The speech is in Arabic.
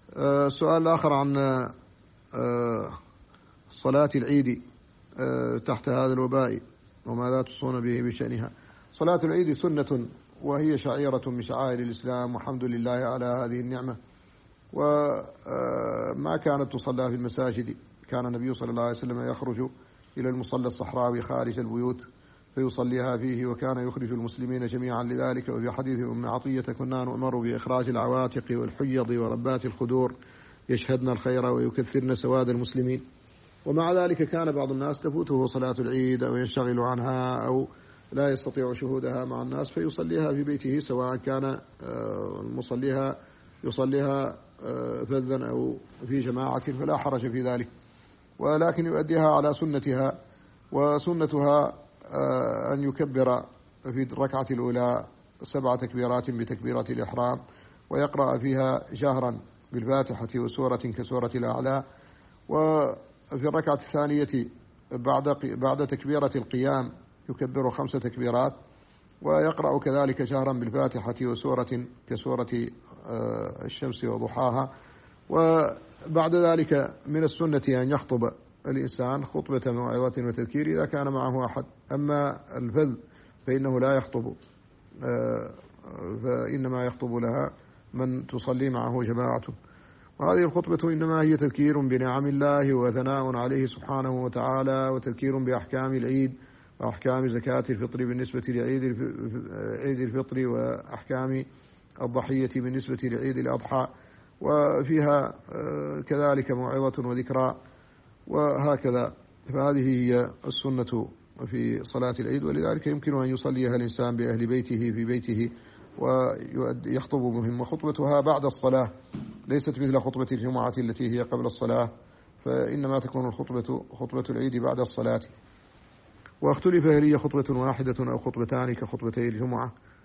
السؤال الآخر عن صلاة العيد تحت هذا الوباء وماذا تصون به بشأنها. صلاة العيد سنة وهي شعيرة من شعائر الإسلام، والحمد لله على هذه النعمة. وما كانت تصلى في المساجد، كان النبي صلى الله عليه وسلم يخرج إلى المصلى الصحراوي خارج البيوت فيصليها فيه، وكان يخرج المسلمين جميعا لذلك. وفي حديث أم عطية كنا نؤمر بإخراج العواتق والحيض وربات الخدور يشهدن الخير ويكثرن سواد المسلمين. ومع ذلك كان بعض الناس تفوته صلاة العيد أو ينشغل عنها أو لا يستطيع شهودها مع الناس فيصليها في بيته، سواء كان يصليها فذا أو في جماعة فلا حرج في ذلك، ولكن يؤديها على سنتها. وسنتها أن يكبر في الركعة الأولى 7 تكبيرات بتكبيرة الإحرام، ويقرأ فيها جهرا بالفاتحة وسورة كسورة الأعلى. وفي الركعة الثانية بعد تكبيرة القيام يكبر 5 تكبيرات، ويقرأ كذلك جهرا بالفاتحة وسورة كسورة الشمس وضحاها. وبعد ذلك من السنة أن يخطب الإنسان خطبة موعظة وتذكير إذا كان معه أحد. أما الفذ فإنه لا يخطب، فإنما يخطب لها من تصلي معه جماعته. وهذه الخطبة إنما هي تذكير بنعم الله وثناء عليه سبحانه وتعالى، وتذكير بأحكام العيد وأحكام زكاة الفطر بالنسبة لعيد الفطر، وأحكام الضحية بالنسبة لعيد الأضحى، وفيها كذلك موعظة وذكرى وهكذا. فهذه هي السنة في صلاة العيد، ولذلك يمكن أن يصليها الإنسان بأهل بيته في بيته ويخطب بهم. وخطبتها بعد الصلاة ليست مثل خطبة الجمعة التي هي قبل الصلاة، فإنما تكون خطبة العيد بعد الصلاة. واختلف هل هي خطبة واحدة أو خطبتان كخطبتي الجمعة.